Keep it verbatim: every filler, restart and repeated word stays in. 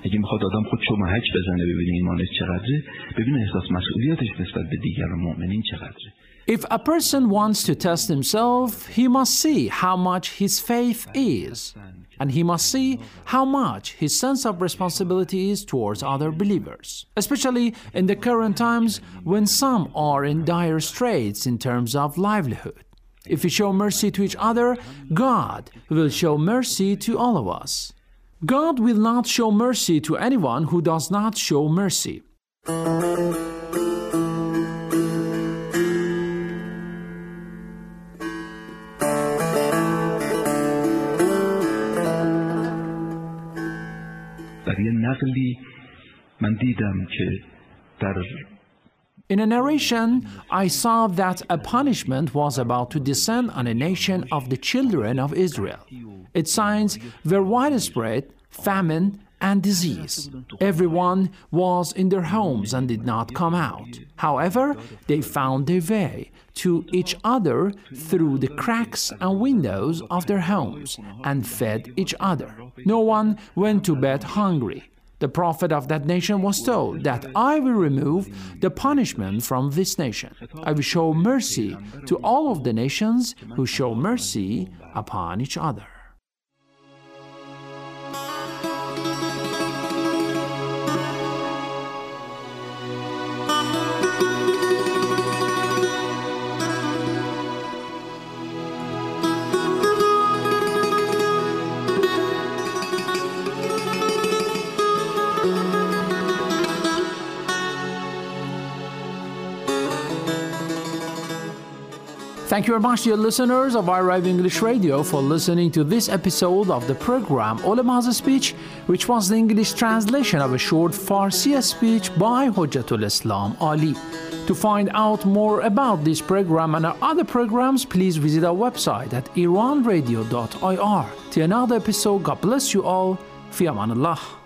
اگه میخواد آدم خود شما حج بزنه ببینه ایمانش چقدره، ببینه احساس مسئولیتش نسبت به دیگران مؤمنین چقدره. If a person wants to test himself, he must see how much his faith is, and he must see how much his sense of responsibility is towards other believers, especially in the current times when some are in dire straits in terms of livelihood. If we show mercy to each other, God will show mercy to all of us. God will not show mercy to anyone who does not show mercy. در یه نقلی من دیدم که در In a narration, I saw that a punishment was about to descend on a nation of the children of Israel. Its signs were widespread, famine, and disease. Everyone was in their homes and did not come out. However, they found their way to each other through the cracks and windows of their homes and fed each other. No one went to bed hungry. The prophet of that nation was told that I will remove the punishment from this nation. I will show mercy to all of the nations who show mercy upon each other. Thank you very much, dear listeners of iRive English Radio, for listening to this episode of the program Ulama's Speech, which was the English translation of a short Farsi speech by Hujjatul Islam Ali. To find out more about this program and our other programs, please visit our website at iran radio dot i r. Till another episode, God bless you all. Fi aman Allah.